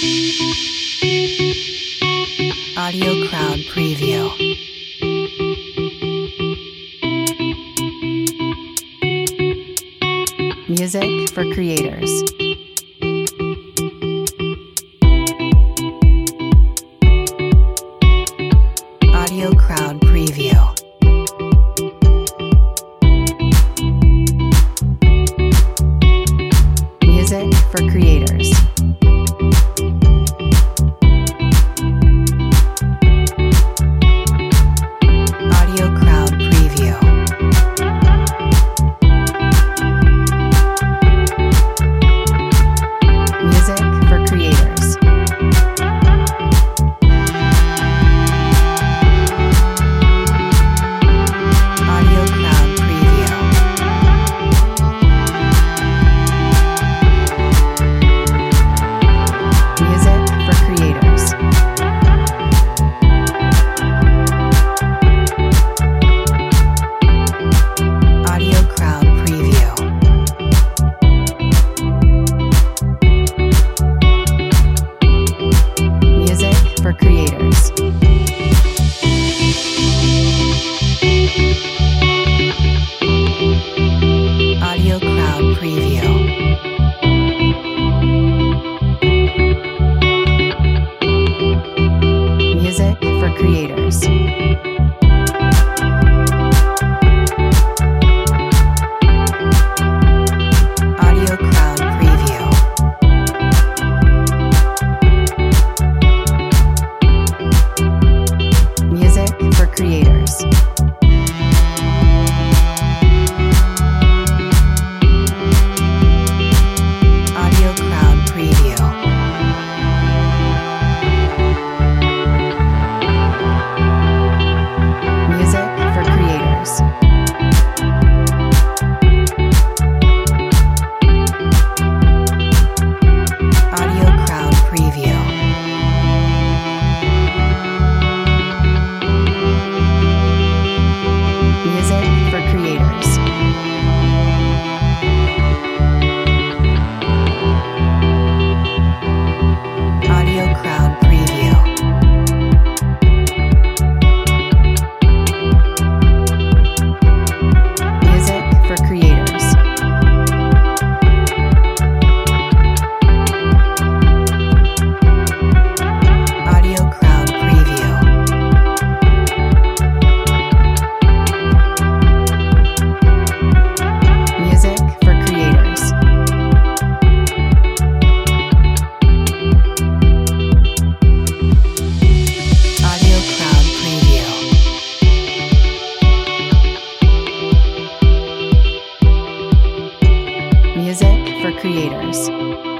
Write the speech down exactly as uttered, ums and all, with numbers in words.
Audio Crowd Preview. Music for creators. Audio Crowd Preview. Music for creators. Audio Crowd Preview. Music for creators. Audio Crowd Preview. Music for creators. Audio Crowd Preview. Music for creators. Audio Crowd Preview. Music for creators. Audio Crowd Preview. Music for creators. Audio Crowd Preview. Music for creators. Audio Crowd Preview. Music for creators. Audio Crowd Preview. Music for creators. Audio Crowd Preview. Music for creators. Audio Crowd Preview. Music for creators.